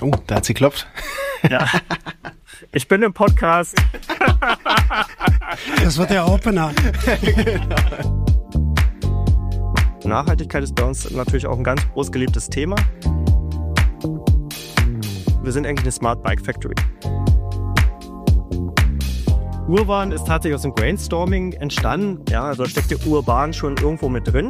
Oh, da hat sie geklopft. Ja. Ich bin im Podcast. Das wird der Opener. Nachhaltigkeit ist bei uns natürlich auch ein ganz groß geliebtes Thema. Wir sind eigentlich eine Smart Bike Factory. Urban ist tatsächlich aus dem Brainstorming entstanden. Ja, also steckt der Urban schon irgendwo mit drin.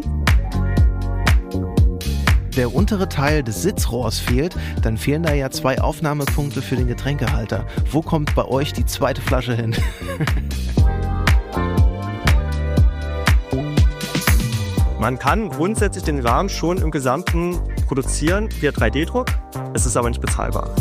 Der untere Teil des Sitzrohrs fehlt, dann fehlen da ja 2 Aufnahmepunkte für den Getränkehalter. Wo kommt bei euch die zweite Flasche hin? Man kann grundsätzlich den Rahmen schon im Gesamten produzieren via 3D-Druck. Es ist aber nicht bezahlbar.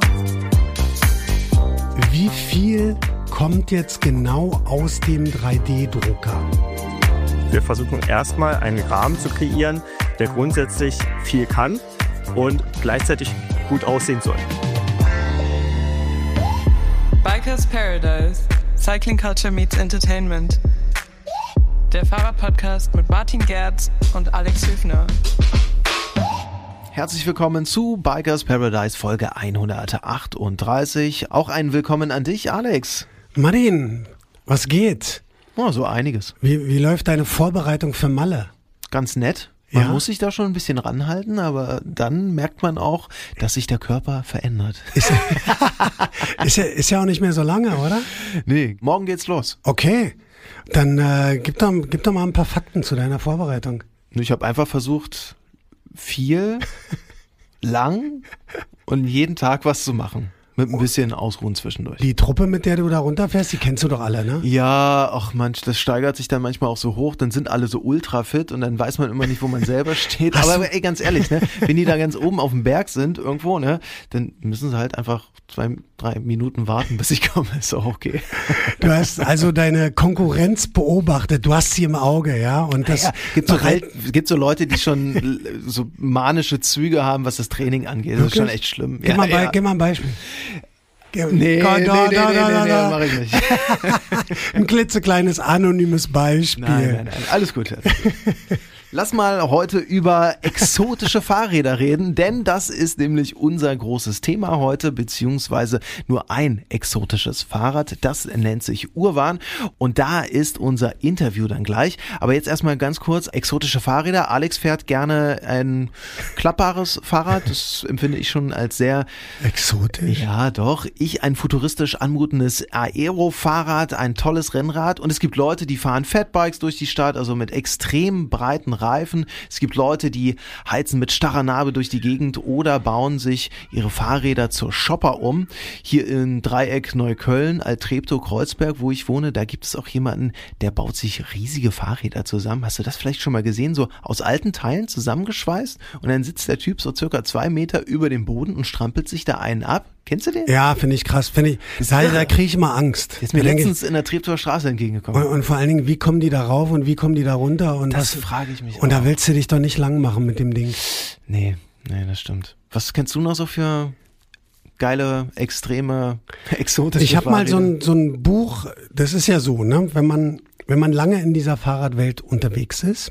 Wie viel kommt jetzt genau aus dem 3D-Drucker? Wir versuchen erstmal einen Rahmen zu kreieren, der grundsätzlich viel kann und gleichzeitig gut aussehen soll. Bikers Paradise. Cycling Culture meets Entertainment. Der Fahrradpodcast mit Martin Gerz und Alex Hüfner. Herzlich willkommen zu Bikers Paradise Folge 138. Auch ein Willkommen an dich, Alex. Martin, was geht? Oh, so einiges. Wie läuft deine Vorbereitung für Malle? Ganz nett. Man Ja? muss sich da schon ein bisschen ranhalten, aber dann merkt man auch, dass sich der Körper verändert. Ist ja auch nicht mehr so lange, oder? Nee, morgen geht's los. Okay, dann gib doch mal ein paar Fakten zu deiner Vorbereitung. Ich habe einfach versucht, viel, lang und jeden Tag was zu machen. Mit ein bisschen Ausruhen zwischendurch. Die Truppe, mit der du da runterfährst, die kennst du doch alle, ne? Ja, ach Mensch, das steigert sich dann manchmal auch so hoch, dann sind alle so ultra fit und dann weiß man immer nicht, wo man selber steht. Aber ey, ganz ehrlich, ne, wenn die da ganz oben auf dem Berg sind irgendwo, ne, dann müssen sie halt einfach 2-3 Minuten warten, bis ich komme. Ist auch okay. Du hast also deine Konkurrenz beobachtet, du hast sie im Auge, ja? Und das Ja, gibt so Leute, die schon so manische Züge haben, was das Training angeht. Das ist schon echt schlimm. Gib mal ein Beispiel. Nee, mach ich nicht. Ein klitzekleines anonymes Beispiel. Nein, alles gut. Lass mal heute über exotische Fahrräder reden, denn das ist nämlich unser großes Thema heute, beziehungsweise nur ein exotisches Fahrrad, das nennt sich Urban und da ist unser Interview dann gleich. Aber jetzt erstmal ganz kurz, exotische Fahrräder. Alex fährt gerne ein klappbares Fahrrad, das empfinde ich schon als sehr exotisch. Ja, doch. Ich ein futuristisch anmutendes Aero-Fahrrad, ein tolles Rennrad und es gibt Leute, die fahren Fatbikes durch die Stadt, also mit extrem breiten Reifen. Es gibt Leute, die heizen mit starrer Narbe durch die Gegend oder bauen sich ihre Fahrräder zur Shopper um. Hier in Dreieck Neukölln, Alt-Treptow-Kreuzberg, wo ich wohne, da gibt es auch jemanden, der baut sich riesige Fahrräder zusammen. Hast du das vielleicht schon mal gesehen? So aus alten Teilen zusammengeschweißt und dann sitzt der Typ so circa 2 Meter über dem Boden und strampelt sich da einen ab. Kennst du den? Ja, finde ich krass. Da kriege ich immer Angst. Der ist mir letztens in der Treptower Straße entgegengekommen. Und vor allen Dingen, wie kommen die da rauf und wie kommen die da runter? Und das frage ich mich Und auch. da willst du dich doch nicht lang machen mit dem Ding. Nee, das stimmt. Was kennst du noch so für geile, extreme, exotische Ich habe mal Fahrräder? so ein Buch, das ist ja so, ne? Wenn man lange in dieser Fahrradwelt unterwegs ist,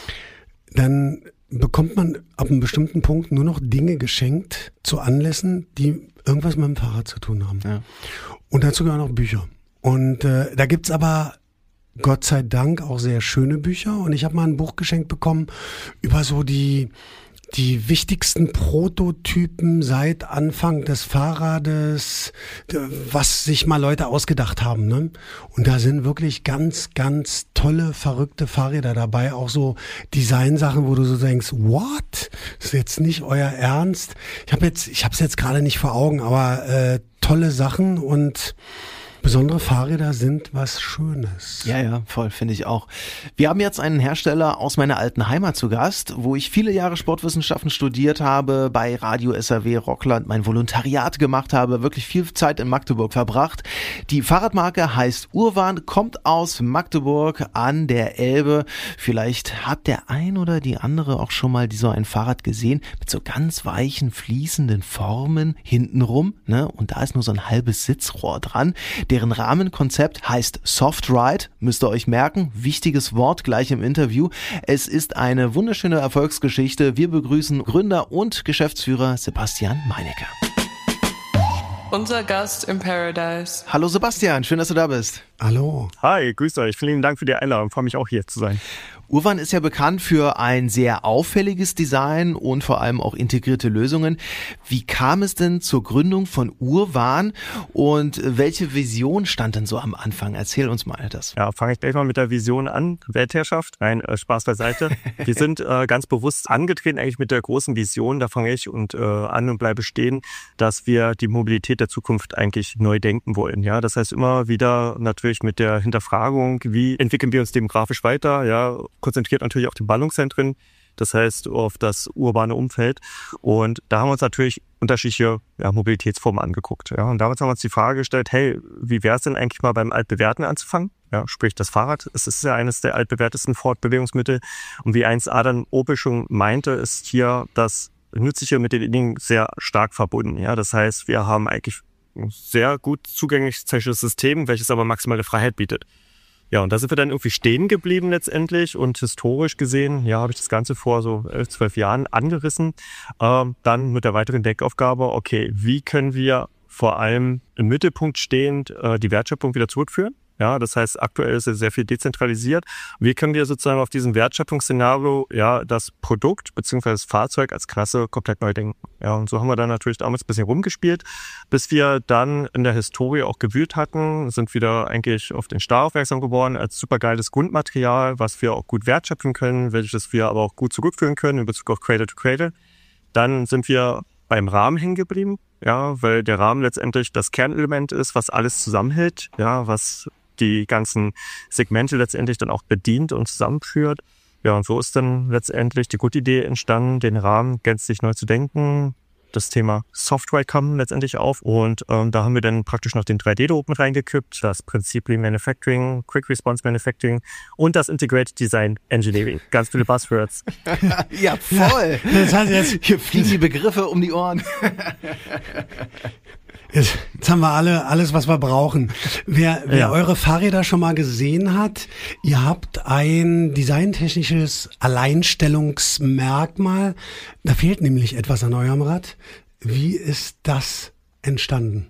dann bekommt man ab einem bestimmten Punkt nur noch Dinge geschenkt zu Anlässen, die irgendwas mit dem Fahrrad zu tun haben. Ja. Und dazu gehören auch Bücher. Und da gibt's aber Gott sei Dank auch sehr schöne Bücher. Und ich habe mal ein Buch geschenkt bekommen über so die wichtigsten Prototypen seit Anfang des Fahrrades, was sich mal Leute ausgedacht haben, ne? Und da sind wirklich ganz, ganz tolle, verrückte Fahrräder dabei. Auch so Designsachen, wo du so denkst, what? Das ist jetzt nicht euer Ernst? Ich hab's jetzt gerade nicht vor Augen, aber tolle Sachen und besondere Fahrräder sind was Schönes. Ja, voll, finde ich auch. Wir haben jetzt einen Hersteller aus meiner alten Heimat zu Gast, wo ich viele Jahre Sportwissenschaften studiert habe, bei Radio SAW Rockland mein Volontariat gemacht habe, wirklich viel Zeit in Magdeburg verbracht. Die Fahrradmarke heißt Urban, kommt aus Magdeburg an der Elbe. Vielleicht hat der ein oder die andere auch schon mal so ein Fahrrad gesehen, mit so ganz weichen, fließenden Formen hintenrum, ne? Und da ist nur so ein halbes Sitzrohr dran. Deren Rahmenkonzept heißt Soft Ride, müsst ihr euch merken, wichtiges Wort gleich im Interview. Es ist eine wunderschöne Erfolgsgeschichte. Wir begrüßen Gründer und Geschäftsführer Sebastian Meinecke. Unser Gast im Paradise. Hallo Sebastian, schön, dass du da bist. Hallo. Hi, grüßt euch. Vielen Dank für die Einladung. Freue mich auch hier zu sein. Urvan ist ja bekannt für ein sehr auffälliges Design und vor allem auch integrierte Lösungen. Wie kam es denn zur Gründung von Urvan und welche Vision stand denn so am Anfang? Erzähl uns mal das. Ja, fange ich gleich mal mit der Vision an. Weltherrschaft. Nein, Spaß beiseite. Wir sind ganz bewusst angetreten eigentlich mit der großen Vision, da fange ich an und bleibe stehen, dass wir die Mobilität der Zukunft eigentlich neu denken wollen. Ja, das heißt immer wieder natürlich mit der Hinterfragung, wie entwickeln wir uns demografisch weiter, ja, konzentriert natürlich auf die Ballungszentren, das heißt auf das urbane Umfeld. Und da haben wir uns natürlich unterschiedliche Mobilitätsformen angeguckt. Ja. Und damals haben wir uns die Frage gestellt, hey, wie wäre es denn eigentlich mal beim Altbewährten anzufangen? Ja, sprich das Fahrrad. Es ist ja eines der altbewährtesten Fortbewegungsmittel. Und wie einst Adam Opel schon meinte, ist hier das Nützliche mit den Dingen sehr stark verbunden. Ja. Das heißt, wir haben eigentlich ein sehr gut zugängliches technisches System, welches aber maximale Freiheit bietet. Ja, und da sind wir dann irgendwie stehen geblieben letztendlich und historisch gesehen, ja, habe ich das Ganze vor so 11, 12 Jahren angerissen. Dann mit der weiteren Denkaufgabe, okay, wie können wir vor allem im Mittelpunkt stehend die Wertschöpfung wieder zurückführen? Ja, das heißt, aktuell ist es sehr viel dezentralisiert. Wie können wir sozusagen auf diesem Wertschöpfungsszenario das Produkt bzw. das Fahrzeug als Klasse komplett neu denken? Ja, und so haben wir dann natürlich damals ein bisschen rumgespielt, bis wir dann in der Historie auch gewühlt hatten, sind wieder eigentlich auf den Stahl aufmerksam geworden als supergeiles Grundmaterial, was wir auch gut wertschöpfen können, welches wir aber auch gut zurückführen können in Bezug auf Cradle to Cradle. Dann sind wir beim Rahmen hängen geblieben, ja, weil der Rahmen letztendlich das Kernelement ist, was alles zusammenhält, ja, was die ganzen Segmente letztendlich dann auch bedient und zusammenführt. Ja, und so ist dann letztendlich die gute Idee entstanden, den Rahmen gänzlich neu zu denken. Das Thema Software kam letztendlich auf und da haben wir dann praktisch noch den 3D-Druck mit reingekippt, das Prinzip Lean Manufacturing, Quick Response Manufacturing und das Integrated Design Engineering. Ganz viele Buzzwords. Ja, voll. Das heißt jetzt, hier fliegen die Begriffe um die Ohren. Jetzt haben wir alles, was wir brauchen. Wer eure Fahrräder schon mal gesehen hat, ihr habt ein designtechnisches Alleinstellungsmerkmal. Da fehlt nämlich etwas an eurem Rad. Wie ist das entstanden?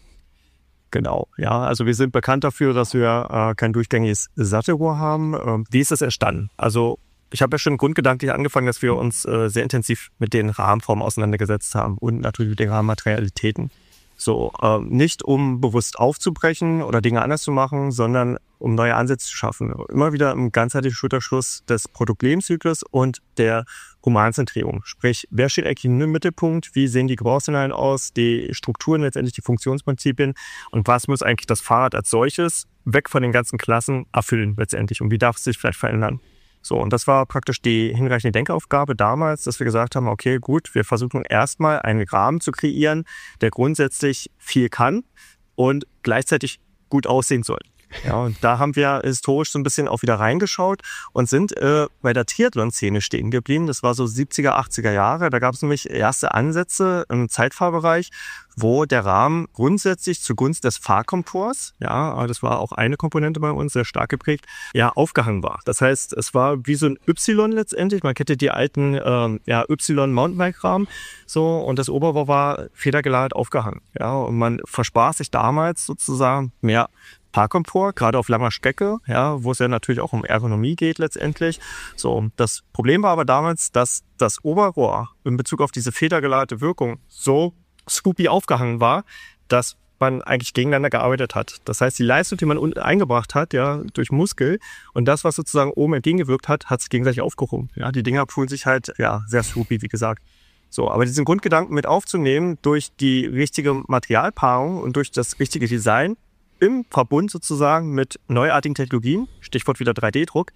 Genau, ja, also wir sind bekannt dafür, dass wir kein durchgängiges Sattelrohr haben. Wie ist das entstanden? Also ich habe ja schon grundgedanklich angefangen, dass wir uns sehr intensiv mit den Rahmenformen auseinandergesetzt haben und natürlich mit den Rahmenmaterialitäten. So, nicht um bewusst aufzubrechen oder Dinge anders zu machen, sondern um neue Ansätze zu schaffen. Immer wieder im ganzheitlichen Schulterschluss des Produktlebenszyklus und der Humanzentrierung. Sprich, wer steht eigentlich im Mittelpunkt? Wie sehen die Gebrauchsszenarien aus? Die Strukturen, letztendlich die Funktionsprinzipien. Und was muss eigentlich das Fahrrad als solches weg von den ganzen Klassen erfüllen letztendlich? Und wie darf es sich vielleicht verändern? So, und das war praktisch die hinreichende Denkaufgabe damals, dass wir gesagt haben, okay, gut, wir versuchen erstmal einen Rahmen zu kreieren, der grundsätzlich viel kann und gleichzeitig gut aussehen soll. Ja, und da haben wir historisch so ein bisschen auch wieder reingeschaut und sind bei der Triathlon-Szene stehen geblieben. Das war so 70er, 80er Jahre. Da gab es nämlich erste Ansätze im Zeitfahrbereich, wo der Rahmen grundsätzlich zugunsten des Fahrkomforts, ja, das war auch eine Komponente bei uns, sehr stark geprägt, ja, aufgehangen war. Das heißt, es war wie so ein Y letztendlich. Man kennt ja die alten Y-Mountainbike-Rahmen. So, und das Oberrohr war federgelagert aufgehangen. Ja, und man versprach sich damals sozusagen mehr Fahrkomfort, gerade auf langer Strecke, ja, wo es ja natürlich auch um Ergonomie geht letztendlich. So, das Problem war aber damals, dass das Oberrohr in Bezug auf diese federgelagerte Wirkung so scoopy aufgehangen war, dass man eigentlich gegeneinander gearbeitet hat. Das heißt, die Leistung, die man unten eingebracht hat, ja, durch Muskel und das, was sozusagen oben entgegengewirkt hat, hat sich gegenseitig aufgehoben. Ja, die Dinger fühlen sich halt, ja, sehr scoopy, wie gesagt. So, aber diesen Grundgedanken mit aufzunehmen durch die richtige Materialpaarung und durch das richtige Design im Verbund sozusagen mit neuartigen Technologien, Stichwort wieder 3D-Druck,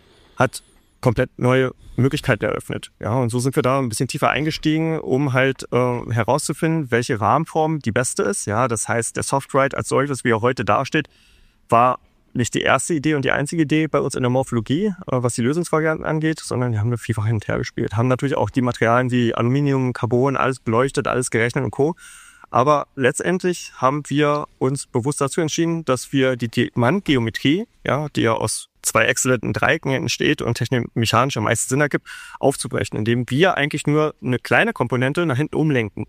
hat komplett neue Möglichkeiten eröffnet. Ja, und so sind wir da ein bisschen tiefer eingestiegen, um halt herauszufinden, welche Rahmenform die beste ist. Ja, das heißt, der Softride als solches, wie er heute dasteht, war nicht die erste Idee und die einzige Idee bei uns in der Morphologie, was die Lösungsvarianten angeht, sondern wir haben vielfach hin und her gespielt. Haben natürlich auch die Materialien wie Aluminium, Carbon, alles beleuchtet, alles gerechnet und Co. Aber letztendlich haben wir uns bewusst dazu entschieden, dass wir die Diamantgeometrie, ja, die ja aus zwei exzellenten Dreiecken entsteht und technisch-mechanisch am meisten Sinn ergibt, aufzubrechen, indem wir eigentlich nur eine kleine Komponente nach hinten umlenken.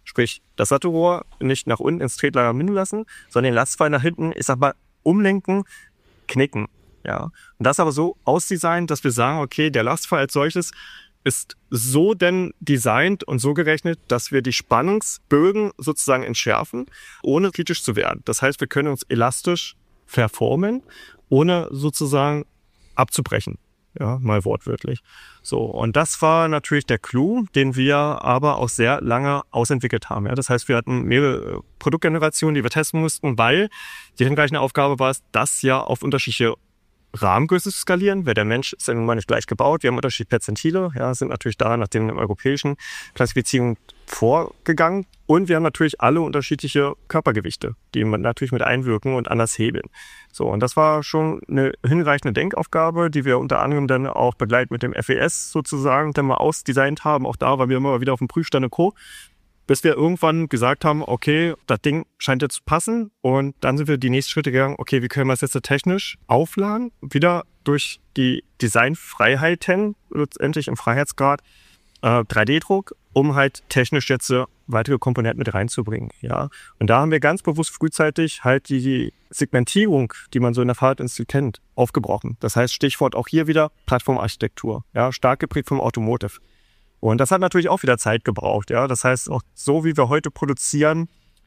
Sprich, das Sattelrohr nicht nach unten ins Tretlager münden lassen, sondern den Lastpfeil nach hinten, ich sag mal, umlenken, knicken. Ja. Und das aber so ausdesignt, dass wir sagen, okay, der Lastpfeil als solches ist so denn designt und so gerechnet, dass wir die Spannungsbögen sozusagen entschärfen, ohne kritisch zu werden. Das heißt, wir können uns elastisch verformen, ohne sozusagen abzubrechen. Ja, mal wortwörtlich. So. Und das war natürlich der Clou, den wir aber auch sehr lange ausentwickelt haben. Ja, das heißt, wir hatten mehrere Produktgenerationen, die wir testen mussten, weil die hinreichende Aufgabe war es, das ja auf unterschiedliche Rahmengröße zu skalieren, weil der Mensch ist ja nun mal nicht gleich gebaut. Wir haben unterschiedliche Perzentile, ja, sind natürlich da nach den europäischen Klassifizierungen vorgegangen. Und wir haben natürlich alle unterschiedliche Körpergewichte, die natürlich mit einwirken und anders hebeln. So, und das war schon eine hinreichende Denkaufgabe, die wir unter anderem dann auch begleitet mit dem FES sozusagen dann mal ausdesignt haben. Auch da waren wir immer wieder auf dem Prüfstand und Co., bis wir irgendwann gesagt haben, okay, das Ding scheint jetzt zu passen. Und dann sind wir die nächsten Schritte gegangen, okay, wie können wir es jetzt technisch aufladen? Wieder durch die Designfreiheiten, letztendlich im Freiheitsgrad, 3D-Druck, um halt technisch jetzt weitere Komponenten mit reinzubringen. Ja. Und da haben wir ganz bewusst frühzeitig halt die Segmentierung, die man so in der Fahrradindustrie kennt, aufgebrochen. Das heißt, Stichwort auch hier wieder Plattformarchitektur, ja, stark geprägt vom Automotive. Und das hat natürlich auch wieder Zeit gebraucht. Ja. Das heißt, auch so wie wir heute produzierten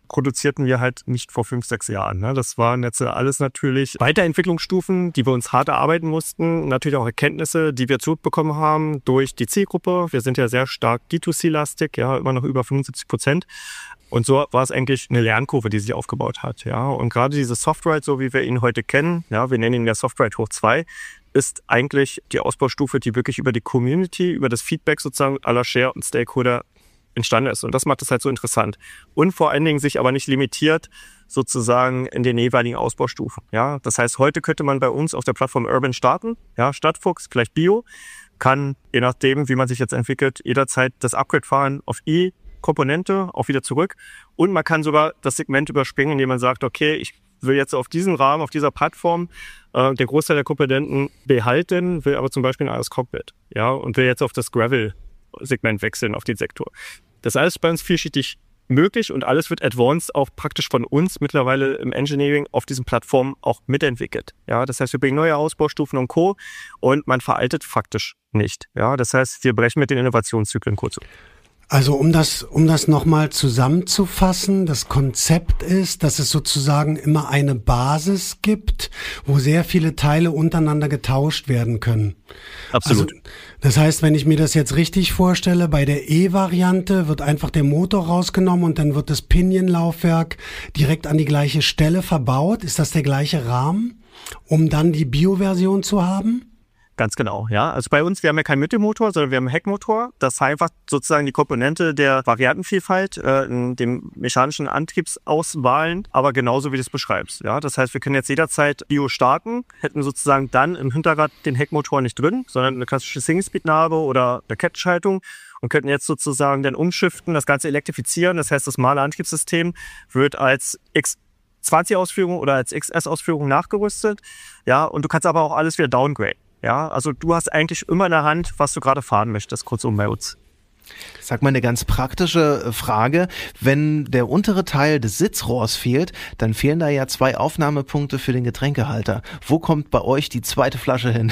wir halt nicht vor 5, 6 Jahren. Ne. Das waren jetzt alles natürlich Weiterentwicklungsstufen, die wir uns hart erarbeiten mussten. Natürlich auch Erkenntnisse, die wir zurückbekommen haben durch die Zielgruppe. Wir sind ja sehr stark D2C-lastig, ja, immer noch über 75%. Und so war es eigentlich eine Lernkurve, die sich aufgebaut hat. Ja. Und gerade diese Softride, so wie wir ihn heute kennen, ja, wir nennen ihn ja Softride hoch 2, ist eigentlich die Ausbaustufe, die wirklich über die Community, über das Feedback sozusagen aller Share und Stakeholder entstanden ist. Und das macht es halt so interessant. Und vor allen Dingen sich aber nicht limitiert sozusagen in den jeweiligen Ausbaustufen. Ja, das heißt, heute könnte man bei uns auf der Plattform Urban starten, ja, Stadtfuchs, vielleicht Bio, kann, je nachdem, wie man sich jetzt entwickelt, jederzeit das Upgrade fahren auf E-Komponente, auch wieder zurück. Und man kann sogar das Segment überspringen, indem man sagt, okay, ich will jetzt auf diesem Rahmen, auf dieser Plattform der Großteil der Komponenten behalten, will aber zum Beispiel ein anderes Cockpit, ja, und will jetzt auf das Gravel-Segment wechseln, auf den Sektor. Das ist alles bei uns vielschichtig möglich und alles wird advanced auch praktisch von uns mittlerweile im Engineering auf diesen Plattformen auch mitentwickelt. Ja, das heißt, wir bringen neue Ausbaustufen und Co. und man veraltet faktisch nicht. Ja, das heißt, wir brechen mit den Innovationszyklen kurz. Also um das nochmal zusammenzufassen, das Konzept ist, dass es sozusagen immer eine Basis gibt, wo sehr viele Teile untereinander getauscht werden können. Absolut. Also, das heißt, wenn ich mir das jetzt richtig vorstelle, bei der E-Variante wird einfach der Motor rausgenommen und dann wird das Pinion-Laufwerk direkt an die gleiche Stelle verbaut. Ist das der gleiche Rahmen, um dann die Bio-Version zu haben? Ganz genau, ja. Also bei uns, wir haben ja keinen Mittelmotor, sondern wir haben einen Heckmotor. Das einfach sozusagen die Komponente der Variantenvielfalt in dem mechanischen Antriebsauswahlen, aber genauso wie du es beschreibst. Ja, das heißt, wir können jetzt jederzeit Bio starten, hätten sozusagen dann im Hinterrad den Heckmotor nicht drin, sondern eine klassische Single-Speed-Narbe oder eine Kettenschaltung und könnten jetzt sozusagen dann umschiften, das Ganze elektrifizieren. Das heißt, das Maler-Antriebssystem wird als X20-Ausführung oder als XS-Ausführung nachgerüstet. Ja, und du kannst aber auch alles wieder downgraden. Ja, also du hast eigentlich immer in der Hand, was du gerade fahren möchtest, kurzum bei uns. Sag mal eine ganz praktische Frage. Wenn der untere Teil des Sitzrohrs fehlt, dann fehlen da ja 2 Aufnahmepunkte für den Getränkehalter. Wo kommt bei euch die zweite Flasche hin?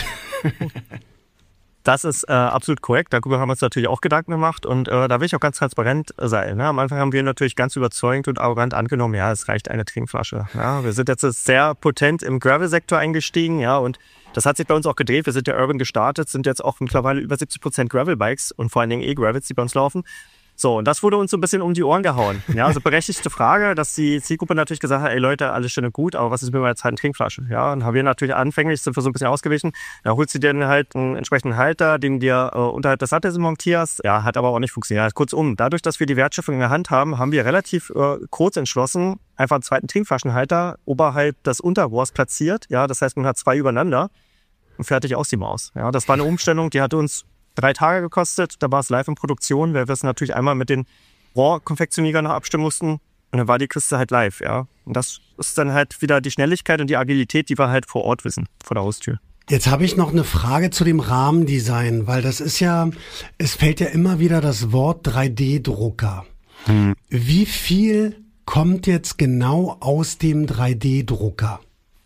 Das ist absolut korrekt. Darüber haben wir uns natürlich auch Gedanken gemacht und da will ich auch ganz transparent sein. Ne? Am Anfang haben wir natürlich ganz überzeugend und arrogant angenommen, ja, es reicht eine Trinkflasche. Ja? Wir sind jetzt sehr potent im Gravel-Sektor eingestiegen, ja, und das hat sich bei uns auch gedreht. Wir sind ja Urban gestartet, sind jetzt auch mittlerweile über 70% Gravel-Bikes und vor allen Dingen E-Gravels, die bei uns laufen. So, und das wurde uns so ein bisschen um die Ohren gehauen. Ja, also berechtigte Frage, dass die Zielgruppe natürlich gesagt hat, ey Leute, alles schön und gut, aber was ist mit meiner zweiten Trinkflasche? Ja, und haben wir natürlich anfänglich, sind wir so ein bisschen ausgewichen. Da holst du dir dann halt einen entsprechenden Halter, den dir unterhalb des Sattels montierst. Ja, hat aber auch nicht funktioniert. Kurzum, dadurch, dass wir die Wertschöpfung in der Hand haben, haben wir relativ kurz entschlossen, einfach einen zweiten Trinkflaschenhalter oberhalb des Unterrohrs platziert. Ja, das heißt, man hat 2 übereinander und fertig aus die Maus. Ja, das war eine Umstellung, die hat uns 3 Tage gekostet, da war es live in Produktion, weil wir es natürlich einmal mit den Rohrkonfektionierern noch abstimmen mussten und dann war die Kiste halt live, ja. Und das ist dann halt wieder die Schnelligkeit und die Agilität, die wir halt vor Ort wissen, vor der Haustür. Jetzt habe ich noch eine Frage zu dem Rahmendesign, weil das ist ja, es fällt ja immer wieder das Wort 3D-Drucker. Wie viel kommt jetzt genau aus dem 3D-Drucker?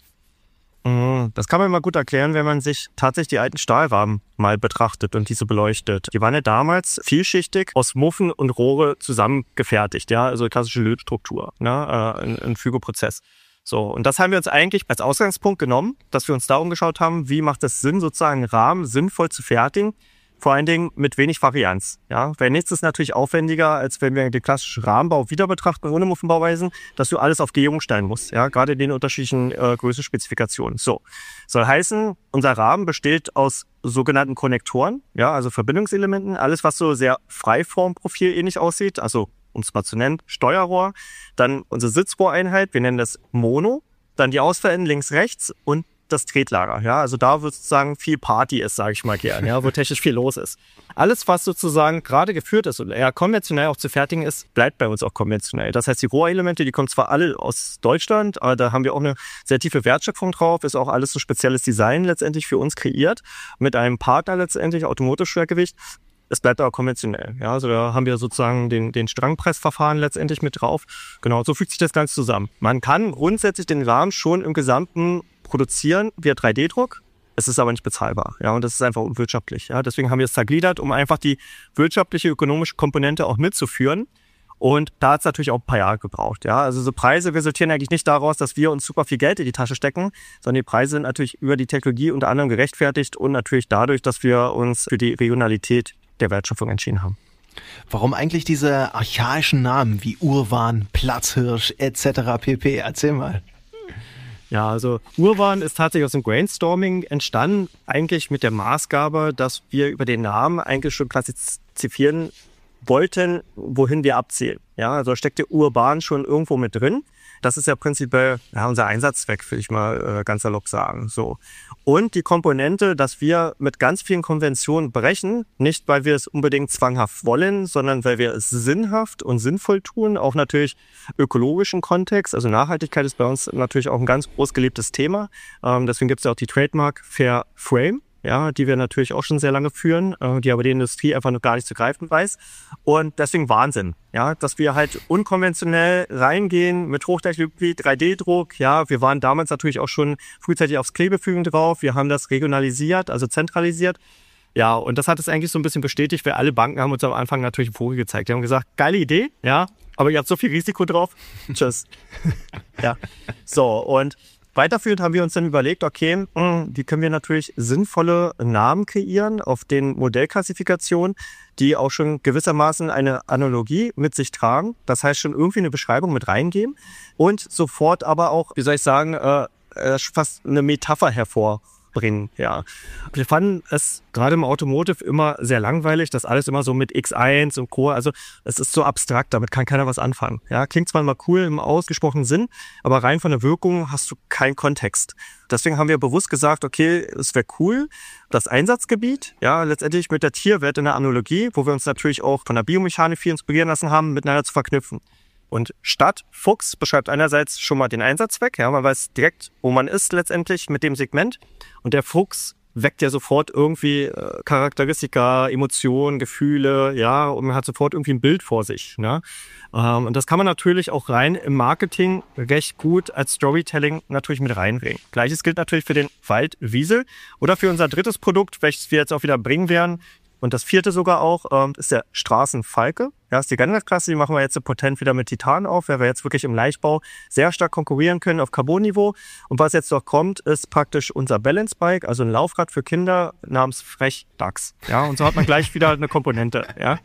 Das kann man mal gut erklären, wenn man sich tatsächlich die alten Stahlrahmen mal betrachtet und diese beleuchtet. Die waren ja damals vielschichtig aus Muffen und Rohre zusammengefertigt, ja, also klassische Lötstruktur, ne, ein Fügeprozess. So, und das haben wir uns eigentlich als Ausgangspunkt genommen, dass wir uns da umgeschaut haben, wie macht es Sinn, sozusagen einen Rahmen sinnvoll zu fertigen, vor allen Dingen mit wenig Varianz. Ja, weil nichts ist natürlich aufwendiger, als wenn wir den klassischen Rahmenbau wieder betrachten, ohne Muffenbauweisen, dass du alles auf G-Jung stellen musst, ja, gerade in den unterschiedlichen Größenspezifikationen. So, soll heißen, unser Rahmen besteht aus sogenannten Konnektoren, ja, also Verbindungselementen, alles, was so sehr Freiformprofil ähnlich aussieht, also um es mal zu nennen, Steuerrohr, dann unsere Sitzrohreinheit, wir nennen das Mono, dann die Ausfallenden links, rechts und das Tretlager, ja, also da wird sozusagen viel Party ist, sage ich mal gern, ja, wo technisch viel los ist. Alles, was sozusagen gerade geführt ist und eher konventionell auch zu fertigen ist, bleibt bei uns auch konventionell. Das heißt, die Rohrelemente, die kommen zwar alle aus Deutschland, aber da haben wir auch eine sehr tiefe Wertschöpfung drauf, ist auch alles so spezielles Design letztendlich für uns kreiert, mit einem Partner letztendlich, Automotive-Schwergewicht. Es bleibt aber konventionell. Ja, also da haben wir sozusagen den Strangpressverfahren letztendlich mit drauf. Genau, so fügt sich das Ganze zusammen. Man kann grundsätzlich den Rahmen schon im Gesamten produzieren via 3D-Druck. Es ist aber nicht bezahlbar. Ja, und das ist einfach unwirtschaftlich. Ja, deswegen haben wir es zergliedert, um einfach die wirtschaftliche, ökonomische Komponente auch mitzuführen. Und da hat es natürlich auch ein paar Jahre gebraucht. Ja, also so Preise resultieren eigentlich nicht daraus, dass wir uns super viel Geld in die Tasche stecken, sondern die Preise sind natürlich über die Technologie unter anderem gerechtfertigt und natürlich dadurch, dass wir uns für die Regionalität der Wertschöpfung entschieden haben. Warum eigentlich diese archaischen Namen wie Urwan, Platzhirsch etc. pp? Erzähl mal. Ja, also Urwan ist tatsächlich aus dem Brainstorming entstanden, eigentlich mit der Maßgabe, dass wir über den Namen eigentlich schon klassifizieren wollten, wohin wir abzielen. Ja, also steckt der Urban schon irgendwo mit drin. Das ist ja prinzipiell unser Einsatzzweck, würde ich mal ganz salopp sagen. So. Und die Komponente, dass wir mit ganz vielen Konventionen brechen, nicht weil wir es unbedingt zwanghaft wollen, sondern weil wir es sinnhaft und sinnvoll tun, auch natürlich ökologischen Kontext. Also Nachhaltigkeit ist bei uns natürlich auch ein ganz groß geliebtes Thema. Deswegen gibt es ja auch die Trademark Fair Frame. Ja, die wir natürlich auch schon sehr lange führen, die aber die Industrie einfach noch gar nicht zu greifen weiß. Und deswegen Wahnsinn, ja, dass wir halt unkonventionell reingehen mit Hochtechnologie, 3D-Druck. Ja, wir waren damals natürlich auch schon frühzeitig aufs Klebefügen drauf. Wir haben das regionalisiert, also zentralisiert. Ja, und das hat es eigentlich so ein bisschen bestätigt, weil alle Banken haben uns am Anfang natürlich einen Vogel gezeigt. Die haben gesagt, geile Idee, ja, aber ihr habt so viel Risiko drauf. Tschüss. Ja, so und weiterführend haben wir uns dann überlegt, okay, wie können wir natürlich sinnvolle Namen kreieren auf den Modellklassifikationen, die auch schon gewissermaßen eine Analogie mit sich tragen. Das heißt schon irgendwie eine Beschreibung mit reingeben und sofort aber auch, wie soll ich sagen, fast eine Metapher hervorbringen. Ja. Wir fanden es gerade im Automotive immer sehr langweilig, das alles immer so mit X1 und Co. Also es ist so abstrakt, damit kann keiner was anfangen. Ja, klingt zwar mal cool im ausgesprochenen Sinn, aber rein von der Wirkung hast du keinen Kontext. Deswegen haben wir bewusst gesagt, okay, es wäre cool, das Einsatzgebiet, ja, letztendlich mit der Tierwelt in der Analogie, wo wir uns natürlich auch von der Biomechanik viel inspirieren lassen haben, miteinander zu verknüpfen. Und Stadt, Fuchs beschreibt einerseits schon mal den Einsatzzweck, ja, man weiß direkt, wo man ist letztendlich mit dem Segment. Und der Fuchs weckt ja sofort irgendwie Charakteristika, Emotionen, Gefühle, ja, und man hat sofort irgendwie ein Bild vor sich. Ne? Und das kann man natürlich auch rein im Marketing recht gut als Storytelling natürlich mit reinbringen. Gleiches gilt natürlich für den Waldwiesel oder für unser drittes Produkt, welches wir jetzt auch wieder bringen werden. Und das vierte sogar auch, ist der Straßenfalke. Ja, ist die Ganderklasse, die machen wir jetzt so potent wieder mit Titan auf, weil wir jetzt wirklich im Leichtbau sehr stark konkurrieren können auf Carbonniveau. Und was jetzt noch kommt, ist praktisch unser Balance Bike, also ein Laufrad für Kinder namens Frech Dachs. Ja, und so hat man gleich wieder eine Komponente. Ja.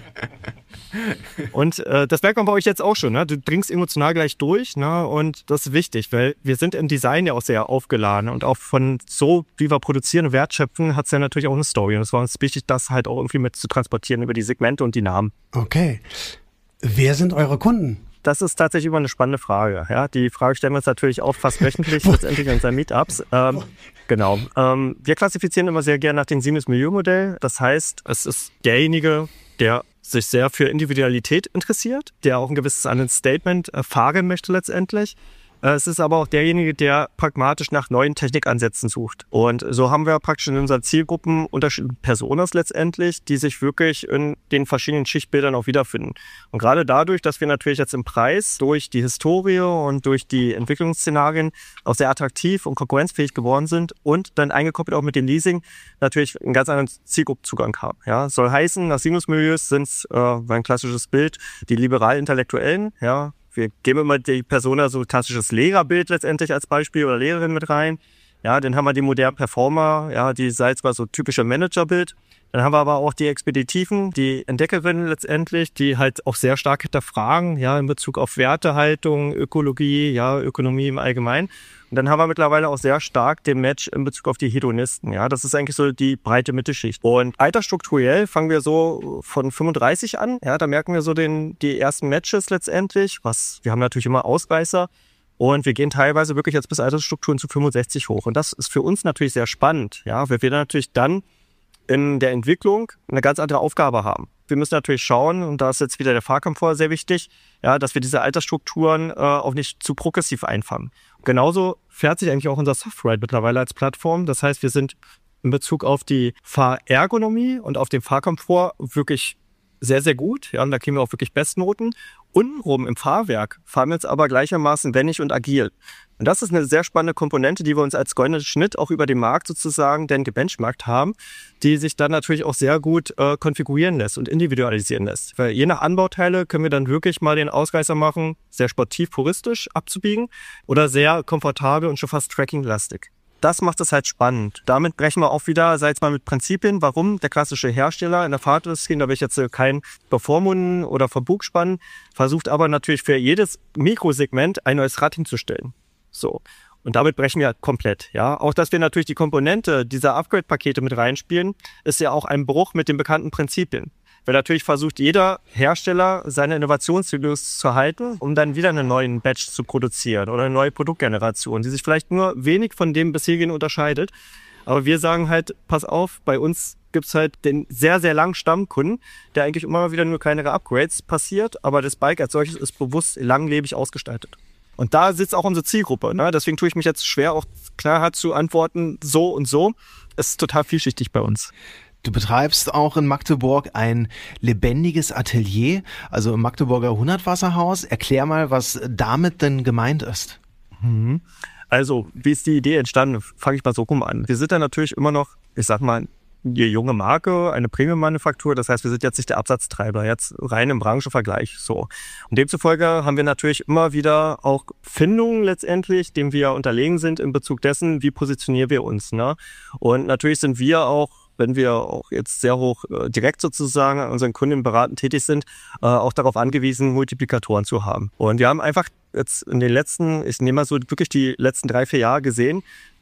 Und das merkt man bei euch jetzt auch schon. Ne? Du dringst emotional gleich durch, ne? Und das ist wichtig, weil wir sind im Design ja auch sehr aufgeladen und auch von so, wie wir produzieren und wertschöpfen, hat es ja natürlich auch eine Story. Und es war uns wichtig, das halt auch irgendwie mit zu transportieren über die Segmente und die Namen. Okay. Wer sind eure Kunden? Das ist tatsächlich immer eine spannende Frage. Ja, die Frage stellen wir uns natürlich auch fast wöchentlich letztendlich in unseren Meetups. Genau. Wir klassifizieren immer sehr gerne nach dem Siemens-Milieu-Modell. Das heißt, es ist derjenige, der sich sehr für Individualität interessiert, der auch ein gewisses Statement fahren möchte letztendlich. Es ist aber auch derjenige, der pragmatisch nach neuen Technikansätzen sucht. Und so haben wir praktisch in unseren Zielgruppen unterschiedliche Personas letztendlich, die sich wirklich in den verschiedenen Schichtbildern auch wiederfinden. Und gerade dadurch, dass wir natürlich jetzt im Preis durch die Historie und durch die Entwicklungsszenarien auch sehr attraktiv und konkurrenzfähig geworden sind und dann eingekoppelt auch mit dem Leasing natürlich einen ganz anderen Zielgruppenzugang haben. Ja, soll heißen, nach Sinus-Milieus sind es, ein klassisches Bild, die liberal-Intellektuellen, ja. Wir geben immer die Persona so klassisches Lehrerbild letztendlich als Beispiel oder Lehrerin mit rein. Ja, dann haben wir die modernen Performer, ja, die sei zwar so typische Managerbild. Dann haben wir aber auch die Expeditiven, die Entdeckerinnen letztendlich, die halt auch sehr stark hinterfragen, ja, in Bezug auf Wertehaltung, Ökologie, ja, Ökonomie im Allgemeinen. Und dann haben wir mittlerweile auch sehr stark den Match in Bezug auf die Hedonisten. Ja, das ist eigentlich so die breite Mittelschicht. Und altersstrukturell fangen wir so von 35 an. Ja, da merken wir so die ersten Matches letztendlich. Wir haben natürlich immer Ausreißer. Und wir gehen teilweise wirklich jetzt bis Altersstrukturen zu 65 hoch. Und das ist für uns natürlich sehr spannend. Ja, weil wir natürlich dann in der Entwicklung eine ganz andere Aufgabe haben. Wir müssen natürlich schauen, und da ist jetzt wieder der Fahrkomfort sehr wichtig, ja, dass wir diese Altersstrukturen auch nicht zu progressiv einfangen. Genauso fährt sich eigentlich auch unser Softride mittlerweile als Plattform. Das heißt, wir sind in Bezug auf die Fahrergonomie und auf den Fahrkomfort wirklich sehr, sehr gut. Ja, und da kriegen wir auch wirklich Bestnoten. Untenrum im Fahrwerk fahren wir jetzt aber gleichermaßen wendig und agil. Und das ist eine sehr spannende Komponente, die wir uns als goldenen Schnitt auch über den Markt sozusagen denn gebenchmarkt haben, die sich dann natürlich auch sehr gut konfigurieren lässt und individualisieren lässt. Weil je nach Anbauteile können wir dann wirklich mal den Ausreißer machen, sehr sportiv puristisch abzubiegen oder sehr komfortabel und schon fast trackinglastig. Das macht es halt spannend. Damit brechen wir auch wieder, sei es mal mit Prinzipien, warum der klassische Hersteller in der Fahrradindustrie, da will ich jetzt kein bevormunden oder verbugspannen, versucht aber natürlich für jedes Mikrosegment ein neues Rad hinzustellen. So. Und damit brechen wir komplett, ja. Auch, dass wir natürlich die Komponente dieser Upgrade-Pakete mit reinspielen, ist ja auch ein Bruch mit den bekannten Prinzipien. Weil natürlich versucht jeder Hersteller, seine Innovationszyklus zu halten, um dann wieder einen neuen Batch zu produzieren oder eine neue Produktgeneration, die sich vielleicht nur wenig von dem bisherigen unterscheidet. Aber wir sagen halt, pass auf, bei uns gibt's halt den sehr, sehr langen Stammkunden, der eigentlich immer wieder nur kleinere Upgrades passiert, aber das Bike als solches ist bewusst langlebig ausgestaltet. Und da sitzt auch unsere Zielgruppe, ne? Deswegen tue ich mich jetzt schwer, auch knallhart zu antworten, so und so. Es ist total vielschichtig bei uns. Du betreibst auch in Magdeburg ein lebendiges Atelier, also im Magdeburger Hundertwasserhaus. Erklär mal, was damit denn gemeint ist. Also, wie ist die Idee entstanden? Fange ich mal so rum an. Wir sind da natürlich immer noch, ich sag mal, eine junge Marke, eine Premium-Manufaktur. Das heißt, wir sind jetzt nicht der Absatztreiber, jetzt rein im Branchenvergleich. So. Und demzufolge haben wir natürlich immer wieder auch Findungen letztendlich, dem wir unterlegen sind in Bezug dessen, wie positionieren wir uns. Ne? Und natürlich sind wir auch, wenn wir auch jetzt sehr hoch direkt sozusagen an unseren Kunden beratend tätig sind, auch darauf angewiesen, Multiplikatoren zu haben. Und wir haben einfach jetzt in den letzten, ich nehme mal so wirklich die letzten 3-4 Jahre gesehen,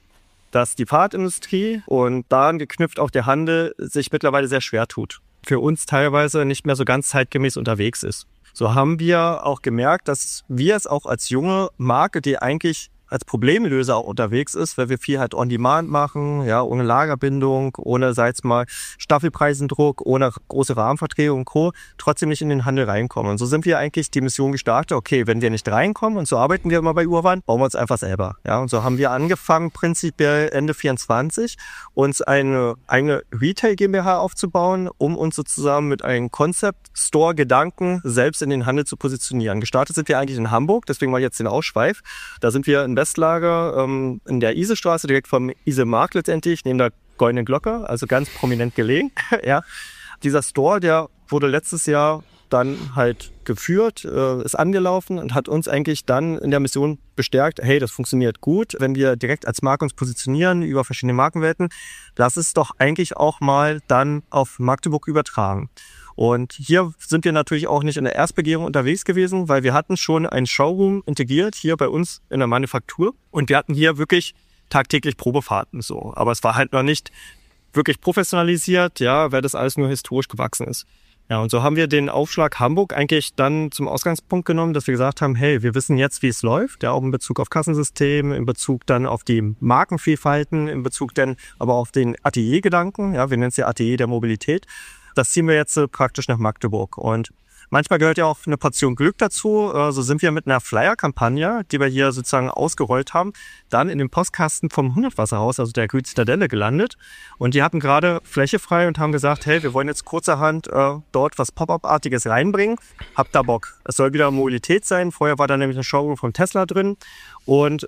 dass die Fahrradindustrie und daran geknüpft auch der Handel sich mittlerweile sehr schwer tut. Für uns teilweise nicht mehr so ganz zeitgemäß unterwegs ist. So haben wir auch gemerkt, dass wir es auch als junge Marke, die eigentlich als Problemlöser auch unterwegs ist, weil wir viel halt on demand machen, ja, ohne Lagerbindung, ohne, sei es mal, Staffelpreisendruck, ohne große Rahmenverträge und Co., trotzdem nicht in den Handel reinkommen. Und so sind wir eigentlich die Mission gestartet, okay, wenn wir nicht reinkommen, und so arbeiten wir immer bei Urban, bauen wir uns einfach selber. Ja, und so haben wir angefangen, prinzipiell Ende 24, uns eine eigene Retail GmbH aufzubauen, um uns sozusagen mit einem Concept-Store-Gedanken selbst in den Handel zu positionieren. Gestartet sind wir eigentlich in Hamburg, deswegen mal jetzt den Ausschweif. Da sind wir in Westlager in der Isestraße, direkt vom Isemarkt letztendlich, neben der Goldenen Glocke, also ganz prominent gelegen. Ja. Dieser Store, der wurde letztes Jahr dann halt geführt, ist angelaufen und hat uns eigentlich dann in der Mission bestärkt, hey, das funktioniert gut, wenn wir direkt als Marke uns positionieren über verschiedene Markenwelten, lass es doch eigentlich auch mal dann auf Magdeburg übertragen. Und hier sind wir natürlich auch nicht in der Erstbegehung unterwegs gewesen, weil wir hatten schon einen Showroom integriert hier bei uns in der Manufaktur und wir hatten hier wirklich tagtäglich Probefahrten so. Aber es war halt noch nicht wirklich professionalisiert, ja, weil das alles nur historisch gewachsen ist. Ja, und so haben wir den Aufschlag Hamburg eigentlich dann zum Ausgangspunkt genommen, dass wir gesagt haben, hey, wir wissen jetzt, wie es läuft, ja, auch in Bezug auf Kassensystem, in Bezug dann auf die Markenvielfalten, in Bezug dann aber auf den Ateliergedanken, ja, wir nennen es ja Atelier der Mobilität. Das ziehen wir jetzt praktisch nach Magdeburg. Und manchmal gehört ja auch eine Portion Glück dazu. So sind wir mit einer Flyer-Kampagne, die wir hier sozusagen ausgerollt haben, dann in dem Postkasten vom Hundertwasserhaus, also der Grünen Zitadelle, gelandet. Und die hatten gerade Fläche frei und haben gesagt, hey, wir wollen jetzt kurzerhand dort was Pop-up-artiges reinbringen. Habt da Bock? Es soll wieder Mobilität sein. Vorher war da nämlich eine Showroom von Tesla drin. Und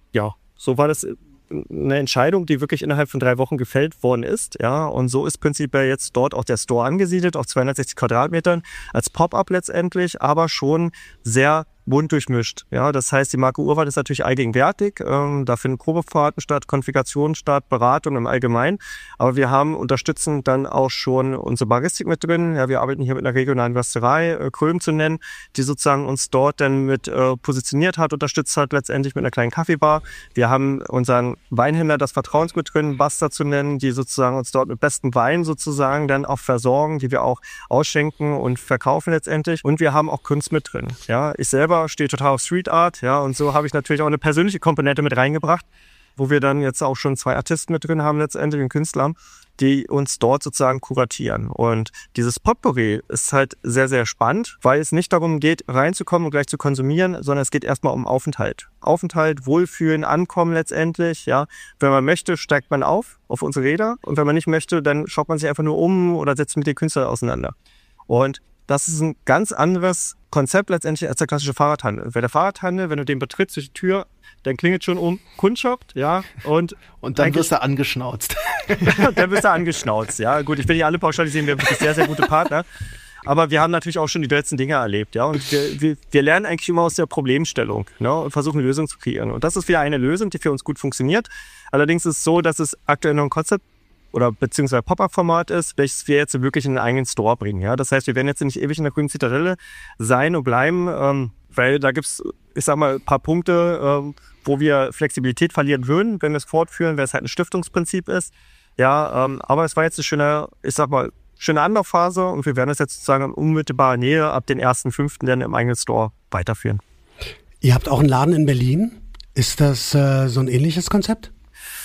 so war das eine Entscheidung, die wirklich innerhalb von 3 Wochen gefällt worden ist. Ja, und so ist prinzipiell jetzt dort auch der Store angesiedelt, auf 260 Quadratmetern, als Pop-up letztendlich, aber schon sehr bunt durchmischt. Ja, das heißt, die Marke Urwald ist natürlich allgegenwärtig. Da finden Probefahrten statt, Konfigurationen statt, Beratung im Allgemeinen. Aber wir haben unterstützend dann auch schon unsere Baristik mit drin. Ja, wir arbeiten hier mit einer regionalen Rösterei, Kröm zu nennen, die sozusagen uns dort dann mit positioniert hat, unterstützt hat, letztendlich mit einer kleinen Kaffeebar. Wir haben unseren Weinhändler des Vertrauens mit drin, Basta zu nennen, die sozusagen uns dort mit bestem Wein sozusagen dann auch versorgen, die wir auch ausschenken und verkaufen letztendlich. Und wir haben auch Kunst mit drin. Ja, ich selber stehe total auf Street Art, ja, und so habe ich natürlich auch eine persönliche Komponente mit reingebracht, wo wir dann jetzt auch schon 2 Artisten mit drin haben letztendlich und Künstler, die uns dort sozusagen kuratieren. Und dieses Potpourri ist halt sehr, sehr spannend, weil es nicht darum geht, reinzukommen und gleich zu konsumieren, sondern es geht erstmal um Aufenthalt. Aufenthalt, Wohlfühlen, Ankommen letztendlich, ja. Wenn man möchte, steigt man auf unsere Räder, und wenn man nicht möchte, dann schaut man sich einfach nur um oder setzt mit den Künstlern auseinander. Und das ist ein ganz anderes Konzept letztendlich als der klassische Fahrradhandel. Der Fahrradhandel, wenn du den betrittst durch die Tür, dann klingelt schon Kundschaft, ja. Und dann wirst du angeschnauzt. Dann wirst du angeschnauzt, ja. Gut, ich will nicht alle pauschalisieren, wir haben wirklich sehr, sehr gute Partner. Aber wir haben natürlich auch schon die letzten Dinge erlebt, ja. Und wir lernen eigentlich immer aus der Problemstellung, ne, und versuchen eine Lösung zu kreieren. Und das ist wieder eine Lösung, die für uns gut funktioniert. Allerdings ist es so, dass es aktuell noch ein Konzept oder beziehungsweise Pop-Up-Format ist, welches wir jetzt wirklich in einen eigenen Store bringen. Ja, das heißt, wir werden jetzt nicht ewig in der Grünen Zitadelle sein und bleiben, weil da gibt's, ich sag mal, ein paar Punkte, wo wir Flexibilität verlieren würden, wenn wir es fortführen, weil es halt ein Stiftungsprinzip ist. Ja, aber es war jetzt eine schöne, ich sag mal, schöne Anlaufphase, und wir werden es jetzt sozusagen in unmittelbarer Nähe ab den 1.5. dann im eigenen Store weiterführen. Ihr habt auch einen Laden in Berlin. Ist das so ein ähnliches Konzept?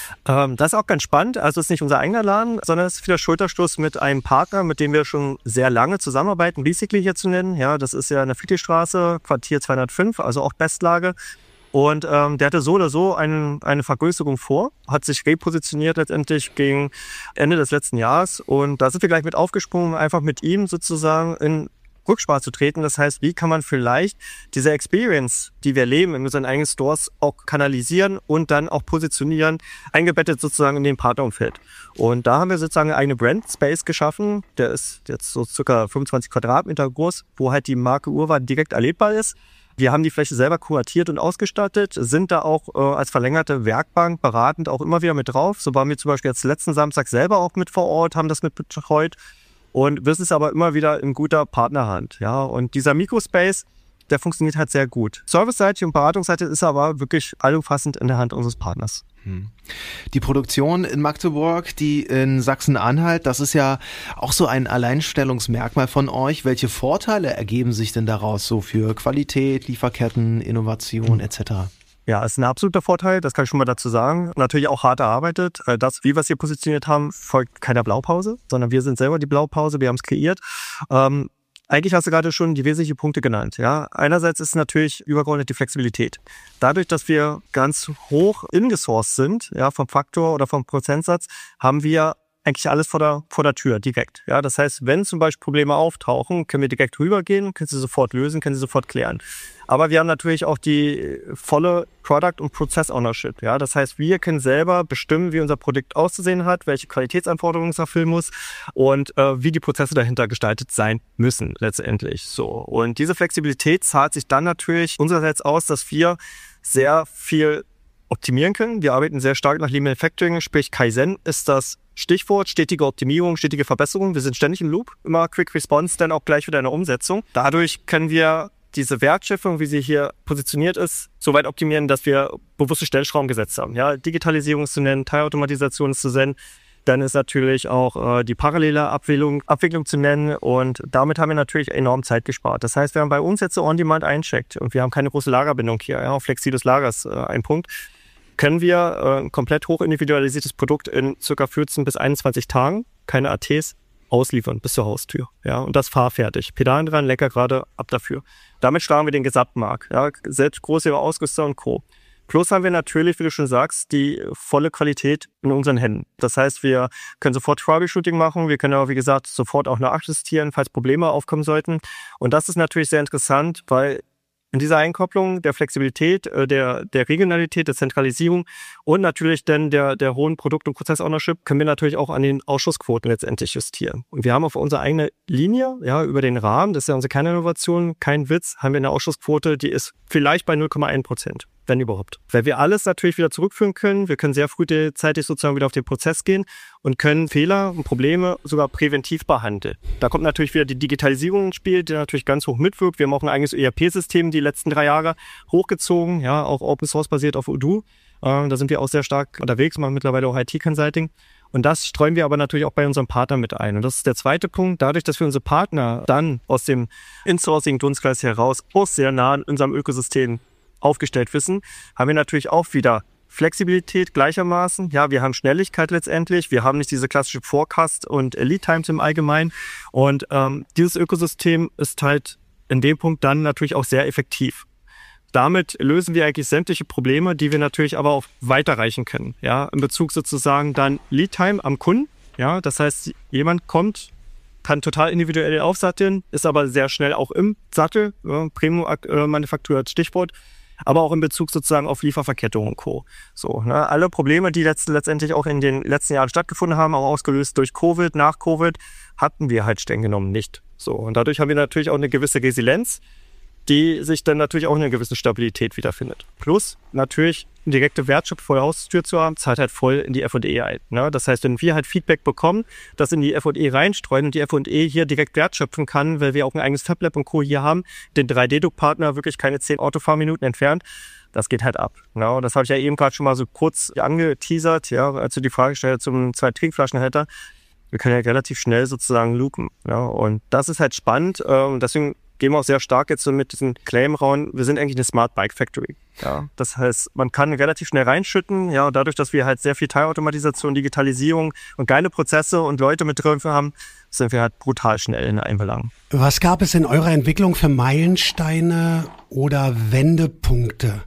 Das ist auch ganz spannend. Also es ist nicht unser eigener Laden, sondern es ist wieder Schulterschluss mit einem Partner, mit dem wir schon sehr lange zusammenarbeiten, Basically hier zu nennen. Ja, das ist ja in der Friedrichstraße, Quartier 205, also auch Bestlage. Und der hatte so oder so eine Vergrößerung vor, hat sich repositioniert letztendlich gegen Ende des letzten Jahres. Und da sind wir gleich mit aufgesprungen, einfach mit ihm sozusagen in Rücksprache zu treten. Das heißt, wie kann man vielleicht diese Experience, die wir leben in unseren eigenen Stores, auch kanalisieren und dann auch positionieren, eingebettet sozusagen in den Partnerumfeld. Und da haben wir sozusagen eine eigene Brand Space geschaffen. Der ist jetzt so circa 25 Quadratmeter groß, wo halt die Marke Urwald direkt erlebbar ist. Wir haben die Fläche selber kuratiert und ausgestattet, sind da auch als verlängerte Werkbank beratend auch immer wieder mit drauf. So waren wir zum Beispiel jetzt letzten Samstag selber auch mit vor Ort, haben das mit betreut. Und wir sind aber immer wieder in guter Partnerhand. Ja, und dieser Mikrospace, der funktioniert halt sehr gut. Service-Seite und Beratungsseite ist aber wirklich allumfassend in der Hand unseres Partners. Die Produktion in Magdeburg, die in Sachsen-Anhalt, das ist ja auch so ein Alleinstellungsmerkmal von euch. Welche Vorteile ergeben sich denn daraus so für Qualität, Lieferketten, Innovation etc.? Ja, ist ein absoluter Vorteil, das kann ich schon mal dazu sagen. Natürlich auch hart erarbeitet. Das, wie wir es hier positioniert haben, folgt keiner Blaupause, sondern wir sind selber die Blaupause, wir haben es kreiert. Eigentlich hast du gerade schon die wesentlichen Punkte genannt. Ja, einerseits ist natürlich übergeordnet die Flexibilität. Dadurch, dass wir ganz hoch ingesourced sind, ja, vom Faktor oder vom Prozentsatz, haben wir eigentlich alles vor der Tür, direkt. Ja, das heißt, wenn zum Beispiel Probleme auftauchen, können wir direkt rübergehen, können sie sofort lösen, können sie sofort klären. Aber wir haben natürlich auch die volle Product- und Prozess-Ownership. Ja, das heißt, wir können selber bestimmen, wie unser Produkt auszusehen hat, welche Qualitätsanforderungen es erfüllen muss und wie die Prozesse dahinter gestaltet sein müssen, letztendlich. So. Und diese Flexibilität zahlt sich dann natürlich unsererseits aus, dass wir sehr viel optimieren können. Wir arbeiten sehr stark nach Lean Manufacturing, sprich Kaizen ist das Stichwort, stetige Optimierung, stetige Verbesserung. Wir sind ständig im Loop, immer Quick Response, dann auch gleich wieder in der Umsetzung. Dadurch können wir diese Wertschöpfung, wie sie hier positioniert ist, so weit optimieren, dass wir bewusste Stellschrauben gesetzt haben. Ja, Digitalisierung ist zu nennen, Teilautomatisation ist zu nennen. Dann ist natürlich auch die parallele Abwicklung zu nennen, und damit haben wir natürlich enorm Zeit gespart. Das heißt, wenn man bei uns jetzt so on-demand eincheckt und wir haben keine große Lagerbindung hier, ja, flexibles Lager ist ein Punkt, können wir ein komplett hochindividualisiertes Produkt in ca. 14 bis 21 Tagen, keine ATs, ausliefern bis zur Haustür. Ja, und das fahrfertig. Pedalen dran, lecker gerade, ab dafür. Damit schlagen wir den Gesamtmarkt. Ja, selbst große Ausrüster und Co. Plus haben wir natürlich, wie du schon sagst, die volle Qualität in unseren Händen. Das heißt, wir können sofort Troubleshooting machen. Wir können aber, wie gesagt, sofort auch nachassistieren, falls Probleme aufkommen sollten. Und das ist natürlich sehr interessant, weil in dieser Einkopplung der Flexibilität, der Regionalität, der Zentralisierung und natürlich dann der hohen Produkt- und Prozess-Ownership können wir natürlich auch an den Ausschussquoten letztendlich justieren. Und wir haben auf unsere eigene Linie, ja, über den Rahmen, das ist ja unsere Kerninnovation, kein Witz, haben wir eine Ausschussquote, die ist vielleicht bei 0,1%. Wenn überhaupt. Weil wir alles natürlich wieder zurückführen können. Wir können sehr frühzeitig sozusagen wieder auf den Prozess gehen und können Fehler und Probleme sogar präventiv behandeln. Da kommt natürlich wieder die Digitalisierung ins Spiel, die natürlich ganz hoch mitwirkt. Wir haben auch ein eigenes ERP-System die letzten 3 Jahre hochgezogen, ja, auch Open Source basiert auf Odoo. Da sind wir auch sehr stark unterwegs, machen mittlerweile auch IT-Consulting. Und das streuen wir aber natürlich auch bei unseren Partnern mit ein. Und das ist der zweite Punkt. Dadurch, dass wir unsere Partner dann aus dem Insourcing-Dunstkreis heraus auch sehr nah in unserem Ökosystem aufgestellt wissen, haben wir natürlich auch wieder Flexibilität gleichermaßen. Ja, wir haben Schnelligkeit letztendlich. Wir haben nicht diese klassische Forecast- und Lead-Times im Allgemeinen. Und dieses Ökosystem ist halt in dem Punkt dann natürlich auch sehr effektiv. Damit lösen wir eigentlich sämtliche Probleme, die wir natürlich aber auch weiterreichen können. Ja, in Bezug sozusagen dann Lead-Time am Kunden. Ja, das heißt, jemand kommt, kann total individuell aufsatteln, ist aber sehr schnell auch im Sattel. Ja, Premium-Manufaktur als Stichwort. Aber auch in Bezug sozusagen auf Lieferverkettung und Co. So, ne, alle Probleme, die letztendlich auch in den letzten Jahren stattgefunden haben, auch ausgelöst durch Covid, nach Covid, hatten wir halt streng genommen nicht. So, und dadurch haben wir natürlich auch eine gewisse Resilienz, die sich dann natürlich auch in einer gewissen Stabilität wiederfindet. Plus natürlich eine direkte Wertschöpfung vor der Haustür zu haben, zahlt halt voll in die F&E ein. Ne? Das heißt, wenn wir halt Feedback bekommen, das in die F&E reinstreuen und die F&E hier direkt wertschöpfen kann, weil wir auch ein eigenes FabLab und Co. hier haben, den 3D-Druck-Partner wirklich keine 10 Autofahrminuten entfernt, das geht halt ab. Ne? Und das habe ich ja eben gerade schon mal so kurz angeteasert, ja, als du die Frage stellst zum 2 Trinkflaschenhalter. Wir können ja relativ schnell sozusagen loopen. Ja? Und das ist halt spannend. Deswegen gehen wir auch sehr stark jetzt so mit diesem Claim raus. Wir sind eigentlich eine Smart Bike Factory. Ja, das heißt, man kann relativ schnell reinschütten. Ja, und dadurch, dass wir halt sehr viel Teilautomatisation, Digitalisierung und geile Prozesse und Leute mit drin haben, sind wir halt brutal schnell in allen Belangen. Was gab es in eurer Entwicklung für Meilensteine oder Wendepunkte?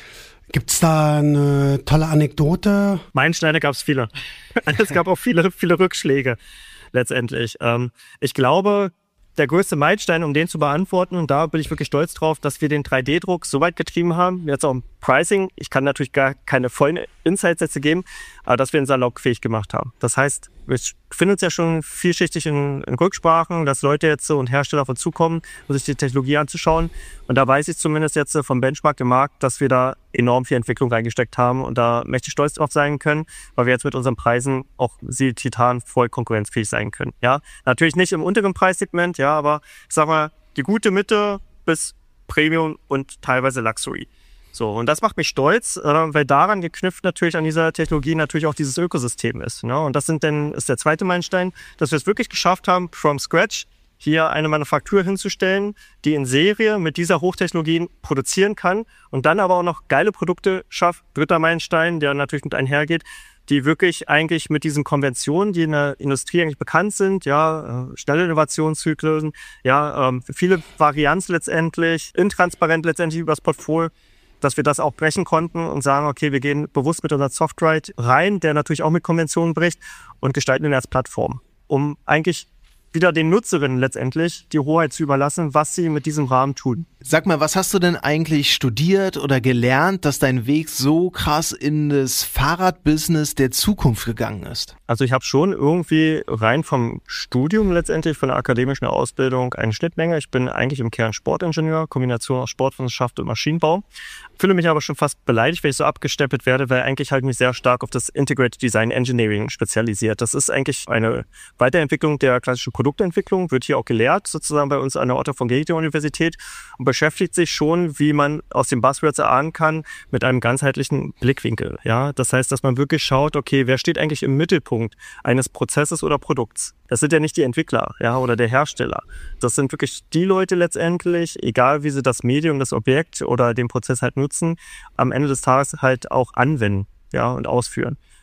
Gibt's da eine tolle Anekdote? Meilensteine gab es viele. Es gab auch viele Rückschläge letztendlich. Ich glaube, der größte Meilenstein, um den zu beantworten, und da bin ich wirklich stolz drauf, dass wir den 3D-Druck so weit getrieben haben, jetzt auch im Pricing, ich kann natürlich gar keine vollen Insights geben, aber dass wir ihn salonfähig gemacht haben. Das heißt, wir befinden uns ja schon vielschichtig in Rücksprachen, dass Leute jetzt und Hersteller auf uns zukommen, um sich die Technologie anzuschauen. Und da weiß ich zumindest jetzt vom Benchmark im Markt, dass wir da enorm viel Entwicklung reingesteckt haben und da möchte ich stolz drauf sein können, weil wir jetzt mit unseren Preisen auch Titan voll konkurrenzfähig sein können. Ja, natürlich nicht im unteren Preissegment, ja, aber ich sag mal, die gute Mitte bis Premium und teilweise Luxury. So, und das macht mich stolz, weil daran geknüpft natürlich an dieser Technologie natürlich auch dieses Ökosystem ist. Ne? Und das ist der zweite Meilenstein, dass wir es wirklich geschafft haben, from scratch hier eine Manufaktur hinzustellen, die in Serie mit dieser Hochtechnologie produzieren kann und dann aber auch noch geile Produkte schafft. Dritter Meilenstein, der natürlich mit einhergeht, die wirklich eigentlich mit diesen Konventionen, die in der Industrie eigentlich bekannt sind, ja, schnelle Innovationszyklen, ja, viele Varianz letztendlich, intransparent letztendlich über das Portfolio, dass wir das auch brechen konnten und sagen, okay, wir gehen bewusst mit unserer Softride rein, der natürlich auch mit Konventionen bricht und gestalten ihn als Plattform, um eigentlich wieder den Nutzerinnen letztendlich die Hoheit zu überlassen, was sie mit diesem Rahmen tun. Sag mal, was hast du denn eigentlich studiert oder gelernt, dass dein Weg so krass in das Fahrradbusiness der Zukunft gegangen ist? Also ich habe schon irgendwie rein vom Studium letztendlich, von der akademischen Ausbildung eine Schnittmenge. Ich bin eigentlich im Kern Sportingenieur, Kombination aus Sportwissenschaft und Maschinenbau. Fühle mich aber schon fast beleidigt, wenn ich so abgestempelt werde, weil eigentlich halt mich sehr stark auf das Integrated Design Engineering spezialisiert. Das ist eigentlich eine Weiterentwicklung der klassischen Produktentwicklung, wird hier auch gelehrt, sozusagen bei uns an der Otto von Goethe Universität und beschäftigt sich schon, wie man aus den Buzzwords erahnen kann, mit einem ganzheitlichen Blickwinkel. Ja, das heißt, dass man wirklich schaut, okay, wer steht eigentlich im Mittelpunkt eines Prozesses oder Produkts? Das sind ja nicht die Entwickler, ja, oder der Hersteller. Das sind wirklich die Leute letztendlich, egal wie sie das Medium, das Objekt oder den Prozess halt nutzen, am Ende des Tages halt auch anwenden, ja, und ausführen.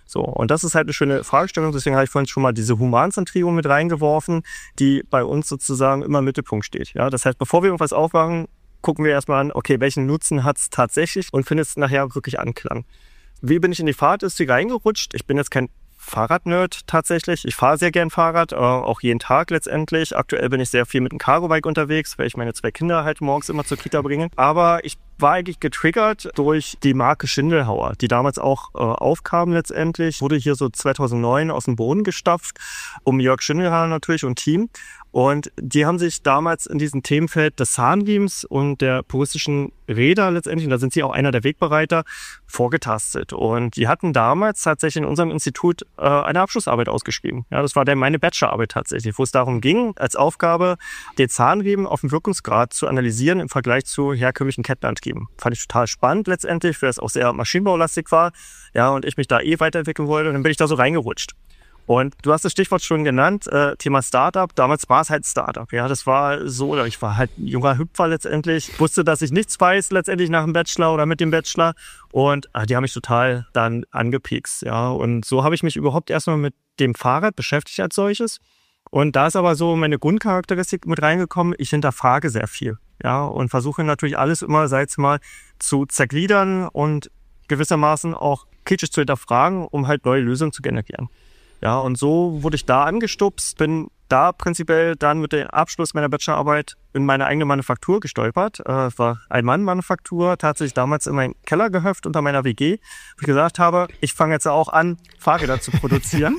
So, und das ist halt eine schöne Fragestellung, deswegen habe ich vorhin schon mal diese Humanzentrierung mit reingeworfen, die bei uns sozusagen immer im Mittelpunkt steht. Ja, das heißt, bevor wir irgendwas aufmachen, gucken wir erstmal an, okay, welchen Nutzen hat es tatsächlich und findet es nachher wirklich Anklang. Wie bin ich in die Fahrtindustrie reingerutscht? Ich bin jetzt kein Fahrradnerd tatsächlich. Ich fahre sehr gern Fahrrad, auch jeden Tag letztendlich. Aktuell bin ich sehr viel mit dem Cargo-Bike unterwegs, weil ich meine 2 Kinder halt morgens immer zur Kita bringe. Aber ich war eigentlich getriggert durch die Marke Schindelhauer, die damals auch aufkam letztendlich. Wurde hier so 2009 aus dem Boden gestapft, um Jörg Schindelhauer natürlich und Team. Und die haben sich damals in diesem Themenfeld des Zahnriems und der puristischen Räder letztendlich, und da sind sie auch einer der Wegbereiter, vorgetastet. Und die hatten damals tatsächlich in unserem Institut eine Abschlussarbeit ausgeschrieben. Ja, das war dann meine Bachelorarbeit tatsächlich, wo es darum ging, als Aufgabe, den Zahnriemen auf den Wirkungsgrad zu analysieren im Vergleich zu herkömmlichen Kettenantrieben. Fand ich total spannend letztendlich, weil es auch sehr maschinenbaulastig war. Ja, und ich mich da weiterentwickeln wollte. Und dann bin ich da so reingerutscht. Und du hast das Stichwort schon genannt, Thema Startup. Damals war es halt Startup. Ja, das war so, oder ich war halt ein junger Hüpfer letztendlich. Ich wusste, dass ich nichts weiß letztendlich nach dem Bachelor oder mit dem Bachelor. Und die haben mich total dann angepiekst. Ja, und so habe ich mich überhaupt erstmal mit dem Fahrrad beschäftigt als solches. Und da ist aber so meine Grundcharakteristik mit reingekommen. Ich hinterfrage sehr viel. Ja, und versuche natürlich alles immer, sei es mal, zu zergliedern und gewissermaßen auch kritisch zu hinterfragen, um halt neue Lösungen zu generieren. Ja, und so wurde ich da angestupst, bin da prinzipiell dann mit dem Abschluss meiner Bachelorarbeit in meine eigene Manufaktur gestolpert. Es war Ein-Mann-Manufaktur, tatsächlich damals in meinem Kellergehöft unter meiner WG, wo ich gesagt habe, ich fange jetzt auch an, Fahrräder zu produzieren.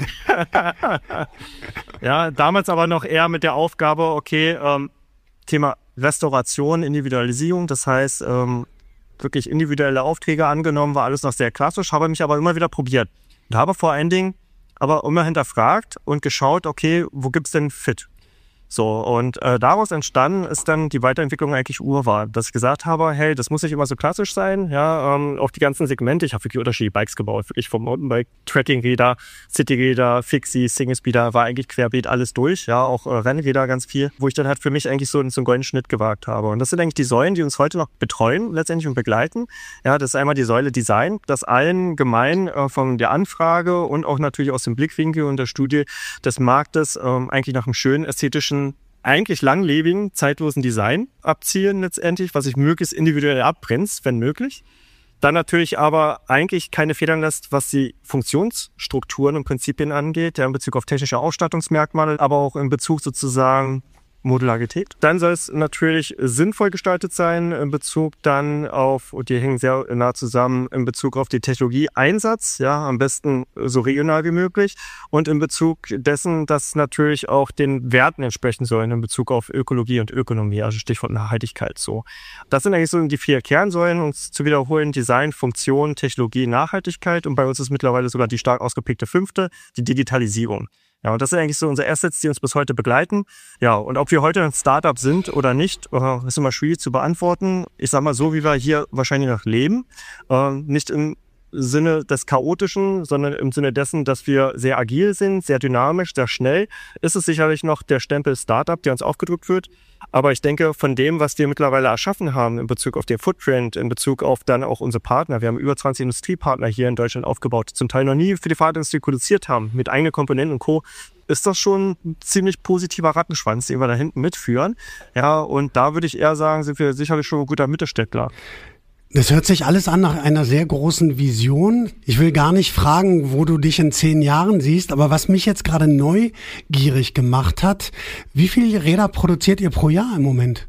Ja, damals aber noch eher mit der Aufgabe, okay, Thema Restauration, Individualisierung, das heißt, wirklich individuelle Aufträge angenommen, war alles noch sehr klassisch, habe mich aber immer wieder probiert. Und habe vor allen Dingen aber immer hinterfragt und geschaut, okay, wo gibt's denn Fit? So, und daraus entstanden ist dann die Weiterentwicklung eigentlich Urwahl, dass ich gesagt habe, hey, das muss nicht immer so klassisch sein, ja, auch die ganzen Segmente, ich habe wirklich unterschiedliche Bikes gebaut, wirklich vom Mountainbike, Trekkingräder, Cityräder, Fixies, Single-Speeder, war eigentlich querbeet alles durch, ja, auch Rennräder ganz viel, wo ich dann halt für mich eigentlich so einen goldenen Schnitt gewagt habe. Und das sind eigentlich die Säulen, die uns heute noch betreuen letztendlich und begleiten. Ja, das ist einmal die Säule Design, das allen gemein von der Anfrage und auch natürlich aus dem Blickwinkel und der Studie des Marktes eigentlich nach einem schönen ästhetischen, eigentlich langlebigen, zeitlosen Design abzielen letztendlich, was sich möglichst individuell abgrenzt, wenn möglich. Dann natürlich aber eigentlich keine Federn lässt, was die Funktionsstrukturen und Prinzipien angeht, ja, in Bezug auf technische Ausstattungsmerkmale, aber auch in Bezug sozusagen Modularität. Dann soll es natürlich sinnvoll gestaltet sein in Bezug dann auf, und die hängen sehr nah zusammen, in Bezug auf die Technologieeinsatz, ja, am besten so regional wie möglich, und in Bezug dessen, dass natürlich auch den Werten entsprechen sollen in Bezug auf Ökologie und Ökonomie, also Stichwort Nachhaltigkeit so. Das sind eigentlich so die 4 Kernsäulen, um es zu wiederholen: Design, Funktion, Technologie, Nachhaltigkeit, und bei uns ist mittlerweile sogar die stark ausgeprägte 5., die Digitalisierung. Ja, und das sind eigentlich so unsere Assets, die uns bis heute begleiten. Ja, und ob wir heute ein Startup sind oder nicht, ist immer schwierig zu beantworten. Ich sag mal so, wie wir hier wahrscheinlich noch leben. Nicht im Sinne des Chaotischen, sondern im Sinne dessen, dass wir sehr agil sind, sehr dynamisch, sehr schnell, ist es sicherlich noch der Stempel Startup, der uns aufgedrückt wird. Aber ich denke, von dem, was wir mittlerweile erschaffen haben in Bezug auf den Footprint, in Bezug auf dann auch unsere Partner, wir haben über 20 Industriepartner hier in Deutschland aufgebaut, zum Teil noch nie für die Fahrradindustrie produziert haben, mit eigenen Komponenten und Co., ist das schon ein ziemlich positiver Rattenschwanz, den wir da hinten mitführen. Ja, und da würde ich eher sagen, sind wir sicherlich schon ein guter Mittelständler. Das hört sich alles an nach einer sehr großen Vision. Ich will gar nicht fragen, wo du dich in 10 Jahren siehst, aber was mich jetzt gerade neugierig gemacht hat, wie viele Räder produziert ihr pro Jahr im Moment?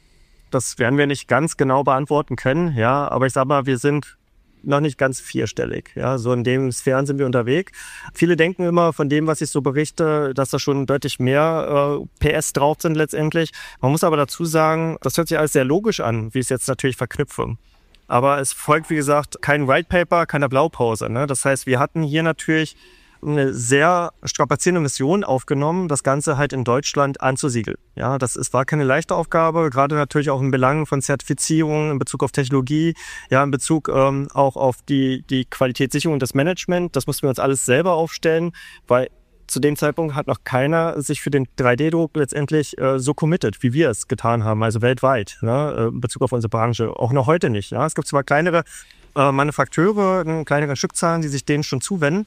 Das werden wir nicht ganz genau beantworten können, ja, aber ich sag mal, wir sind noch nicht ganz 4-stellig, ja, so in den Sphären sind wir unterwegs. Viele denken immer von dem, was ich so berichte, dass da schon deutlich mehr PS drauf sind letztendlich. Man muss aber dazu sagen, das hört sich alles sehr logisch an, wie ich es jetzt natürlich verknüpfe. Aber es folgt, wie gesagt, kein White Paper, keine Blaupause, ne? Das heißt, wir hatten hier natürlich eine sehr strapazierende Mission aufgenommen, das Ganze halt in Deutschland anzusiegeln. Ja, war keine leichte Aufgabe, gerade natürlich auch in Belangen von Zertifizierung, in Bezug auf Technologie, ja, in Bezug auch auf die Qualitätssicherung und das Management. Das mussten wir uns alles selber aufstellen, weil zu dem Zeitpunkt hat noch keiner sich für den 3D-Druck letztendlich so committed, wie wir es getan haben, also weltweit, ne, in Bezug auf unsere Branche. Auch noch heute nicht. Ja. Es gibt zwar kleinere Manufakteure, kleinere Stückzahlen, die sich denen schon zuwenden,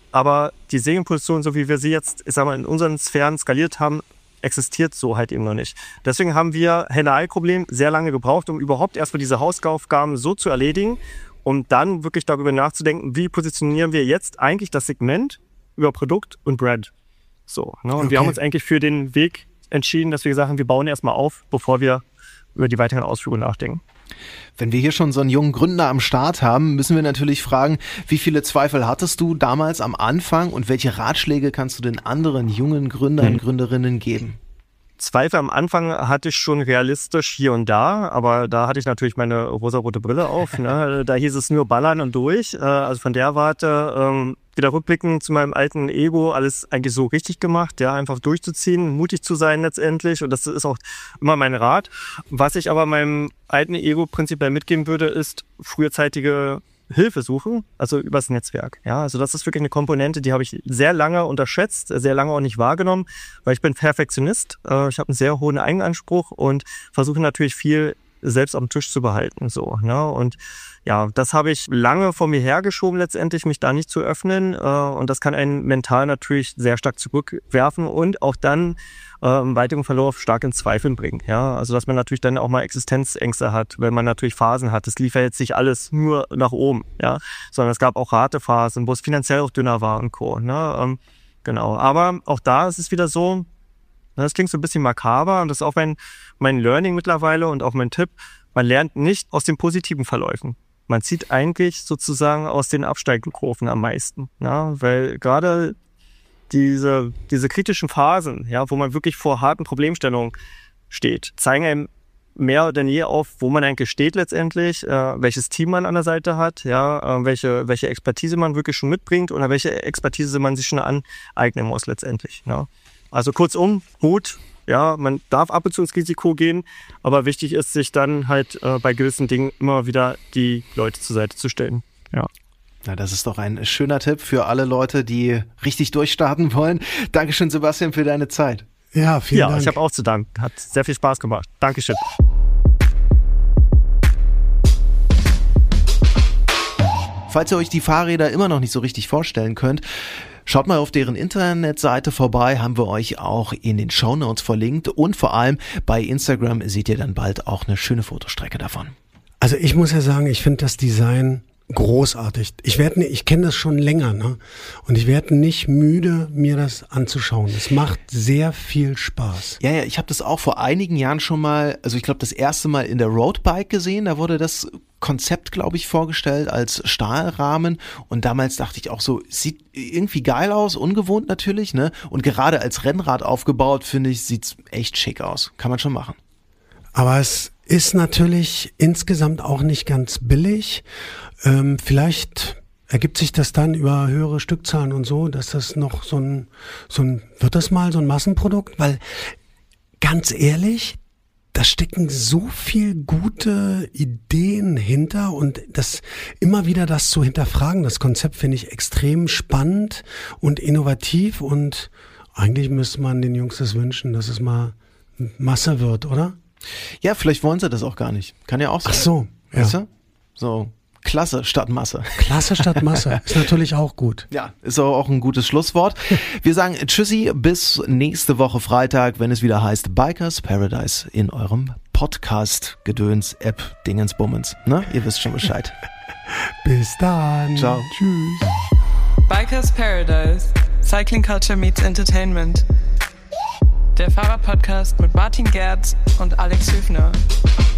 aber die Serienproduktion, so wie wir sie jetzt, ich sag mal, in unseren Sphären skaliert haben, existiert so halt eben noch nicht. Deswegen haben wir Henne-Ei-Problem sehr lange gebraucht, um überhaupt erstmal diese Hausaufgaben so zu erledigen, um dann wirklich darüber nachzudenken, wie positionieren wir jetzt eigentlich das Segment über Produkt und Brand. So, ne? Und wir haben uns eigentlich für den Weg entschieden, dass wir gesagt haben, wir bauen erstmal auf, bevor wir über die weiteren Ausführungen nachdenken. Wenn wir hier schon so einen jungen Gründer am Start haben, müssen wir natürlich fragen, wie viele Zweifel hattest du damals am Anfang und welche Ratschläge kannst du den anderen jungen Gründern, Gründerinnen geben? Zweifel am Anfang hatte ich schon realistisch hier und da, aber da hatte ich natürlich meine rosarote Brille auf. Ne? Da hieß es nur ballern und durch. Also von der Warte wieder rückblickend zu meinem alten Ego, alles eigentlich so richtig gemacht, ja, einfach durchzuziehen, mutig zu sein letztendlich. Und das ist auch immer mein Rat. Was ich aber meinem alten Ego prinzipiell mitgeben würde, ist frühzeitige Hilfe suchen, also übers Netzwerk. Ja, also das ist wirklich eine Komponente, die habe ich sehr lange unterschätzt, sehr lange auch nicht wahrgenommen, weil ich bin Perfektionist. Ich habe einen sehr hohen Eigenanspruch und versuche natürlich viel selbst am Tisch zu behalten. So, ne? Und ja, das habe ich lange vor mir hergeschoben letztendlich, mich da nicht zu öffnen. Und das kann einen mental natürlich sehr stark zurückwerfen und auch dann im weiteren Verlauf stark in Zweifeln bringen. Ja, also dass man natürlich dann auch mal Existenzängste hat, wenn man natürlich Phasen hat. Es lief ja jetzt nicht alles nur nach oben, ja, sondern es gab auch harte Phasen, wo es finanziell auch dünner war und Co. Ne? Genau, aber auch da ist es wieder so, das klingt so ein bisschen makaber und das ist auch mein Learning mittlerweile und auch mein Tipp, man lernt nicht aus den positiven Verläufen. Man zieht eigentlich sozusagen aus den Absteigkurven am meisten, ja, weil gerade diese kritischen Phasen, ja, wo man wirklich vor harten Problemstellungen steht, zeigen einem mehr denn je auf, wo man eigentlich steht letztendlich, welches Team man an der Seite hat, ja, welche Expertise man wirklich schon mitbringt oder welche Expertise man sich schon aneignen muss letztendlich. Ja. Also kurzum, gut, ja, man darf ab und zu ins Risiko gehen, aber wichtig ist, sich dann halt bei gewissen Dingen immer wieder die Leute zur Seite zu stellen. Ja. Na, das ist doch ein schöner Tipp für alle Leute, die richtig durchstarten wollen. Dankeschön, Sebastian, für deine Zeit. Ja, vielen Dank. Ja, ich habe auch zu danken. Hat sehr viel Spaß gemacht. Dankeschön. Falls ihr euch die Fahrräder immer noch nicht so richtig vorstellen könnt, schaut mal auf deren Internetseite vorbei, haben wir euch auch in den Shownotes verlinkt und vor allem bei Instagram seht ihr dann bald auch eine schöne Fotostrecke davon. Also ich muss ja sagen, ich finde das Design großartig. Ich kenne das schon länger, ne? Und ich werde nicht müde, mir das anzuschauen. Es macht sehr viel Spaß. Ja, ich habe das auch vor einigen Jahren schon mal, also ich glaube das erste Mal in der Roadbike gesehen, da wurde das Konzept, glaube ich, vorgestellt als Stahlrahmen und damals dachte ich auch so, sieht irgendwie geil aus, ungewohnt natürlich, ne? Und gerade als Rennrad aufgebaut, finde ich, sieht's echt schick aus. Kann man schon machen. Aber es ist natürlich insgesamt auch nicht ganz billig. Vielleicht ergibt sich das dann über höhere Stückzahlen und so, dass das noch wird das mal so ein Massenprodukt? Weil, ganz ehrlich, da stecken so viel gute Ideen hinter und immer wieder das zu hinterfragen, das Konzept finde ich extrem spannend und innovativ und eigentlich müsste man den Jungs das wünschen, dass es mal Masse wird, oder? Ja, vielleicht wollen sie das auch gar nicht. Kann ja auch sein. Ach so, ja. Weißt du? So, Klasse statt Masse. Klasse statt Masse ist natürlich auch gut. Ja, ist auch ein gutes Schlusswort. Wir sagen Tschüssi, bis nächste Woche Freitag, wenn es wieder heißt Bikers Paradise in eurem Podcast-Gedöns-App Dingensbummens. Ne? Ihr wisst schon Bescheid. Bis dann. Ciao. Tschüss. Bikers Paradise. Cycling Culture meets Entertainment. Der Fahrrad-Podcast mit Martin Gerz und Alex Hüfner.